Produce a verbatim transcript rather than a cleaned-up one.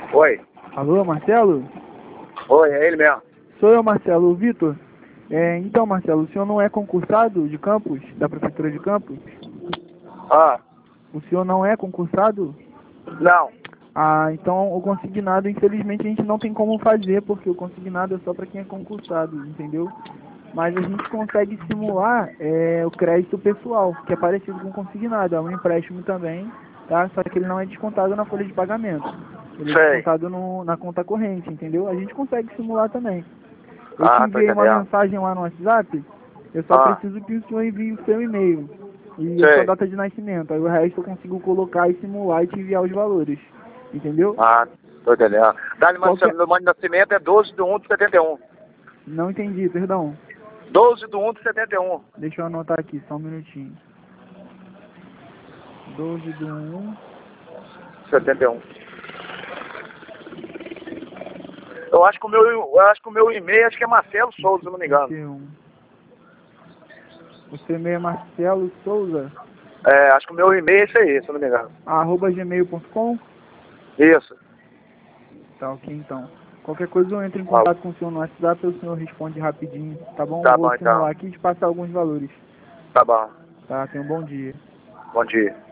Oi. Alô, Marcelo? Oi, é ele mesmo. Sou eu, Marcelo. O Vitor? É, então, Marcelo, o senhor não é concursado de Campos, da Prefeitura de Campos? Ah, O senhor não é concursado? não. Ah, então o consignado, infelizmente, a gente não tem como fazer, porque o consignado é só para quem é concursado, entendeu? Mas a gente consegue simular é, o crédito pessoal, que é parecido com o consignado, é um empréstimo também, tá? Só que ele não é descontado na folha de pagamento. Ele é Sei. descontado no, na conta corrente, entendeu? A gente consegue simular também. Eu te Ah, tô enviei uma entendendo. mensagem lá no WhatsApp, eu só Ah, preciso que o senhor envie o seu e-mail e a sua sei. data de nascimento. Aí o resto eu consigo colocar e simular e te enviar os valores, entendeu? Ah, tô entendendo. Dá-lhe Qualquer... meu nome de nascimento é doze de um de setenta e um. Não entendi, perdão. doze de um de setenta e um. Deixa eu anotar aqui, só um minutinho. doze do um. setenta e um. Eu acho que o meu, eu acho que o meu e-mail acho que é Marcelo Souza, se eu não me engano. setenta e um. O seu e-mail é Marcelo Souza, É, acho que o meu e-mail é esse aí, se eu não me engano. arroba gmail ponto com. Isso. Tá ok, então. Qualquer coisa eu entro em Ah, contato com o senhor no WhatsApp, o senhor responde rapidinho, tá bom? Eu tá vou bom então. simular aqui e te passar alguns valores. Tá bom. Tá, tenha um bom dia. Bom dia.